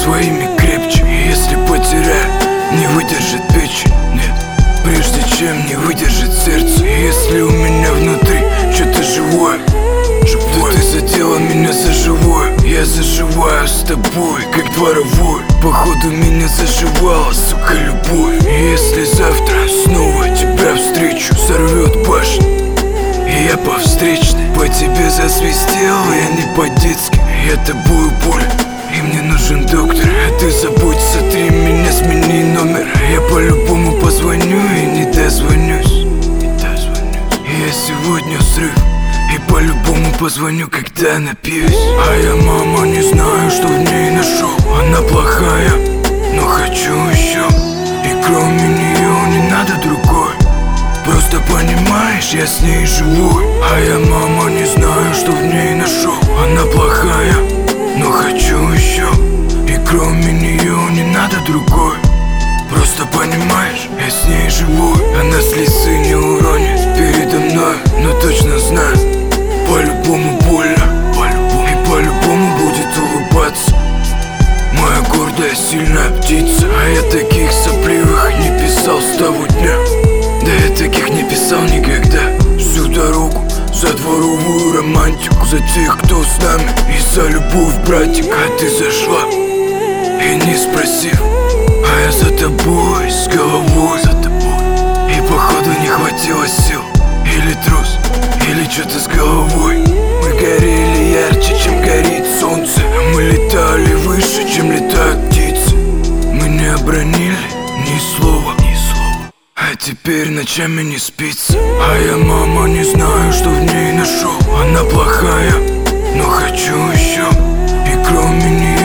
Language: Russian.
своими крепче. Если потеряю, не выдержит печень, нет. Прежде чем не выдержит сердце. Если у меня внутри что-то живое, да ты задела меня за живое. Я заживаю с тобой, как дворовой. Походу меня заживала, сука, любовь. И если завтра снова тебя встречу, сорвет башню, и я по встречной по тебе засвистел. Я не по-детски, я тобою болен, и мне нужен доктор. А ты забудь, сотри меня, смени номер. Я по-любому позвоню и не дозвонюсь. Я сегодня срыв, и по-любому позвоню, когда напьюсь. А я, мама, не знаю, что в ней нашел. Она плохая, но хочу еще. И кроме нее не надо другой. Просто понимаешь, я с ней живу. А я, мама, не знаю, что в ней нашел. Она плохая, но хочу еще. И кроме нее не надо другой. Просто понимаешь, я с ней живу. Она слезы не уронит передо мной, но точно знаю, по-любому больно, и по-любому будет улыбаться. Моя гордая, сильная птица. А я таких сопливых не писал с того дня. Да я таких не писал никогда. Всю дорогу за дворовую романтику, за тех, кто с нами, и за любовь, братик. А ты зашла и не спросив, а я за тобой, с головой, за тобой. И походу не хватило сил, или трус, или что-то с головой. Мы горели ярче, чем горит солнце. Мы летали выше, чем летают птицы. Мы не обронили ни слова, а теперь ночами не спится. А я, мама, не знаю, что в ней нашел. Она плохая, но хочу еще. И кроме нее